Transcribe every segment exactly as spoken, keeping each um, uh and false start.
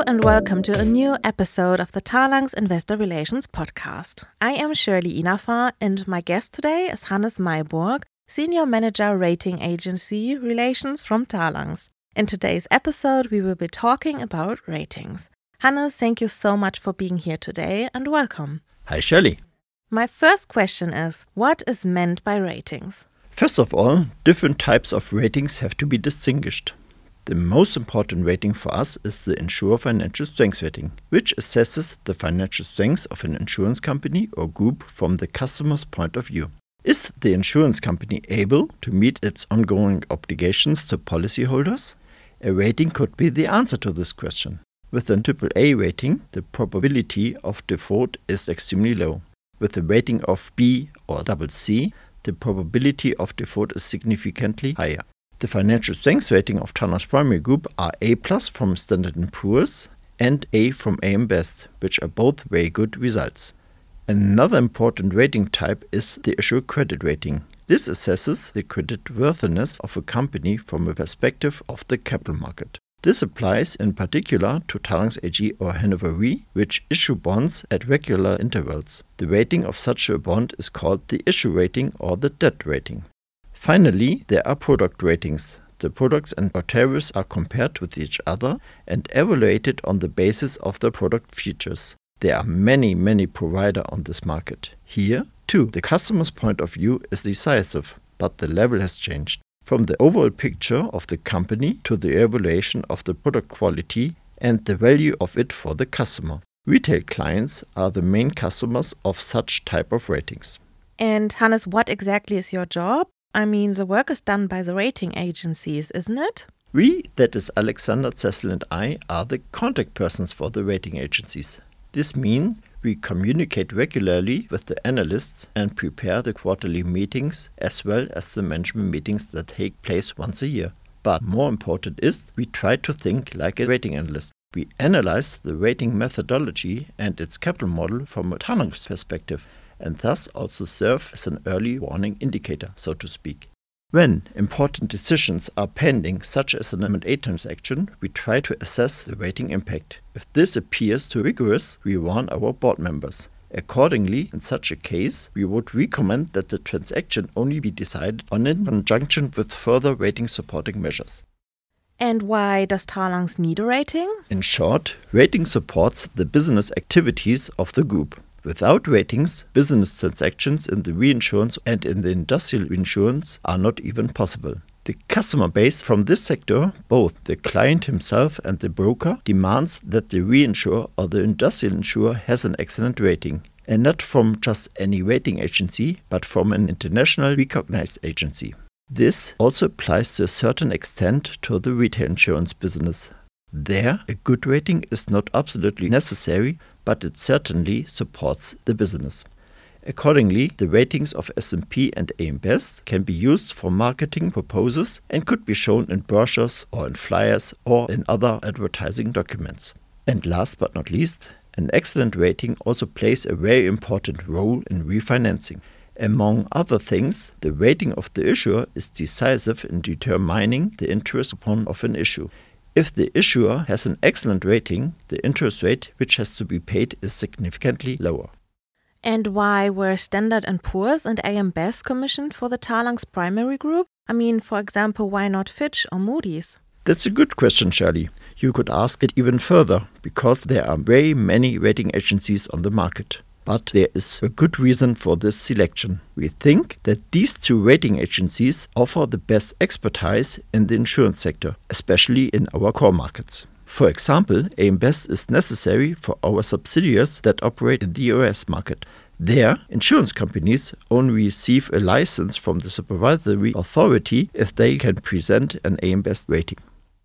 and welcome to a new episode of the Talanx Investor Relations podcast. I am Shirley Inafa and my guest today is Hannes Mayburg, Senior Manager Rating Agency Relations from Talanx. In today's episode, we will be talking about ratings. Hannes, thank you so much for being here today and welcome. Hi, Shirley. My first question is, what is meant by ratings? First of all, different types of ratings have to be distinguished. The most important rating for us is the Insurer Financial Strength Rating, which assesses the financial strength of an insurance company or group from the customer's point of view. Is the insurance company able to meet its ongoing obligations to policyholders? A rating could be the answer to this question. With a triple A rating, the probability of default is extremely low. With a rating of B or double C, the probability of default is significantly higher. The financial strength rating of Talanx Primary Group are A plus from Standard and Poor's and A from A M Best, which are both very good results. Another important rating type is the issuer credit rating. This assesses the creditworthiness of a company from a perspective of the capital market. This applies in particular to Talanx A G or Hannover Re, which issue bonds at regular intervals. The rating of such a bond is called the issue rating or the debt rating. Finally, there are product ratings. The products and tariffs are compared with each other and evaluated on the basis of the product features. There are many, many providers on this market. Here, too, the customer's point of view is decisive, but the level has changed. From the overall picture of the company to the evaluation of the product quality and the value of it for the customer. Retail clients are the main customers of such type of ratings. And Hannes, what exactly is your job? I mean, the work is done by the rating agencies, isn't it? We, that is Alexander, Cecil and I, are the contact persons for the rating agencies. This means we communicate regularly with the analysts and prepare the quarterly meetings as well as the management meetings that take place once a year. But more important is we try to think like a rating analyst. We analyze the rating methodology and its capital model from a Talanx perspective, and thus also serve as an early warning indicator, so to speak. When important decisions are pending, such as an M and A transaction, we try to assess the rating impact. If this appears too rigorous, we warn our board members. Accordingly, in such a case, we would recommend that the transaction only be decided on in conjunction with further rating supporting measures. And why does Talanx need a rating? In short, rating supports the business activities of the group. Without ratings, business transactions in the reinsurance and in the industrial insurance are not even possible. The customer base from this sector, both the client himself and the broker, demands that the reinsurer or the industrial insurer has an excellent rating. And not from just any rating agency, but from an international recognized agency. This also applies to a certain extent to the retail insurance business. There, a good rating is not absolutely necessary, but it certainly supports the business. Accordingly, the ratings of S and P and A M Best can be used for marketing purposes and could be shown in brochures or in flyers or in other advertising documents. And last but not least, an excellent rating also plays a very important role in refinancing. Among other things, the rating of the issuer is decisive in determining the interest coupon of an issue. If the issuer has an excellent rating, the interest rate which has to be paid is significantly lower. And why were Standard and Poor's and A M Best commissioned for the Talanx Primary Group? I mean, for example, why not Fitch or Moody's? That's a good question, Shirley. You could ask it even further, because there are very many rating agencies on the market. But there is a good reason for this selection. We think that these two rating agencies offer the best expertise in the insurance sector, especially in our core markets. For example, A M Best is necessary for our subsidiaries that operate in the U S market. There, insurance companies only receive a license from the supervisory authority if they can present an A M Best rating.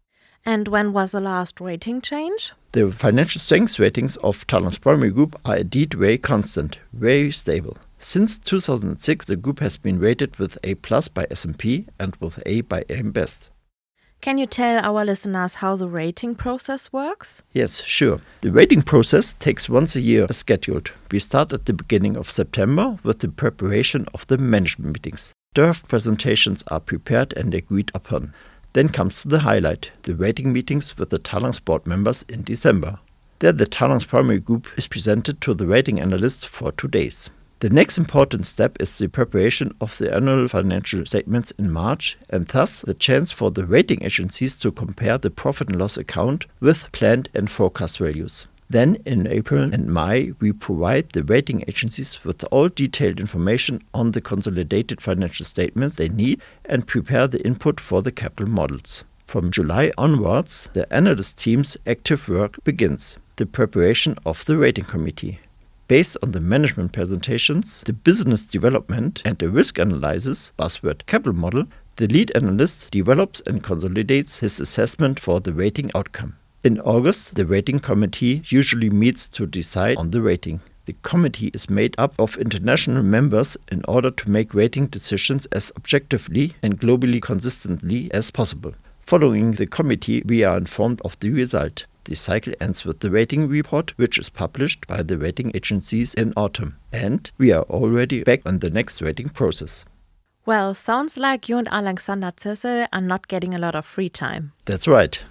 And when was the last rating change? The financial strength ratings of Talanx Primary Group are indeed very constant, very stable. Since two thousand six, the group has been rated with A plus by S and P and with A by A M Best. Can you tell our listeners how the rating process works? Yes, sure. The rating process takes once a year as scheduled. We start at the beginning of September with the preparation of the management meetings. Draft presentations are prepared and agreed upon. Then comes the highlight, the rating meetings with the Talanx board members in December. There the Talanx primary group is presented to the rating analyst for two days. The next important step is the preparation of the annual financial statements in March, and thus the chance for the rating agencies to compare the profit and loss account with planned and forecast values. Then in April and May we provide the rating agencies with all detailed information on the consolidated financial statements they need and prepare the input for the capital models. From July onwards, the analyst team's active work begins, the preparation of the rating committee. Based on the management presentations, the business development and the risk analysis, buzzword capital model, the lead analyst develops and consolidates his assessment for the rating outcome. In August, the rating committee usually meets to decide on the rating. The committee is made up of international members in order to make rating decisions as objectively and globally consistently as possible. Following the committee, we are informed of the result. The cycle ends with the rating report, which is published by the rating agencies in autumn. And we are already back on the next rating process. Well, sounds like you and Alexander Zissel are not getting a lot of free time. That's right.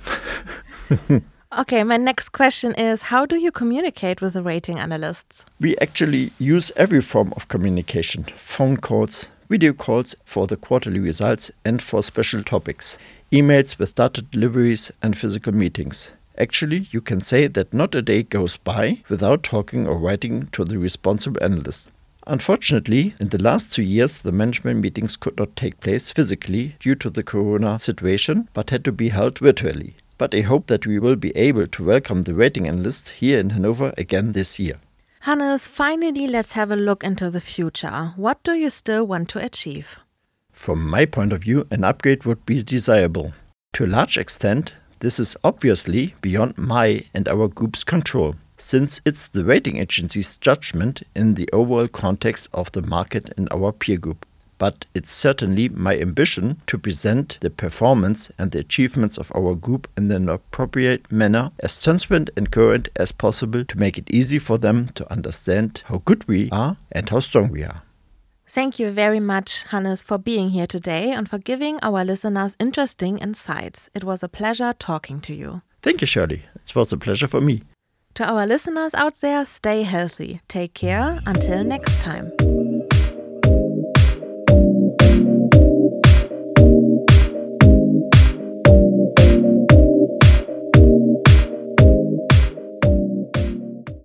Okay, my next question is, how do you communicate with the rating analysts? We actually use every form of communication, phone calls, video calls for the quarterly results and for special topics, emails with data deliveries and physical meetings. Actually, you can say that not a day goes by without talking or writing to the responsible analyst. Unfortunately, in the last two years, the management meetings could not take place physically due to the corona situation, but had to be held virtually. But I hope that we will be able to welcome the rating analyst here in Hanover again this year. Hannes, finally, let's have a look into the future. What do you still want to achieve? From my point of view, an upgrade would be desirable. To a large extent, this is obviously beyond my and our group's control, since it's the rating agency's judgment in the overall context of the market and our peer group. But it's certainly my ambition to present the performance and the achievements of our group in an appropriate manner, as transparent and current as possible, to make it easy for them to understand how good we are and how strong we are. Thank you very much, Hannes, for being here today and for giving our listeners interesting insights. It was a pleasure talking to you. Thank you, Shirley. It was a pleasure for me. To our listeners out there, stay healthy. Take care. Until next time.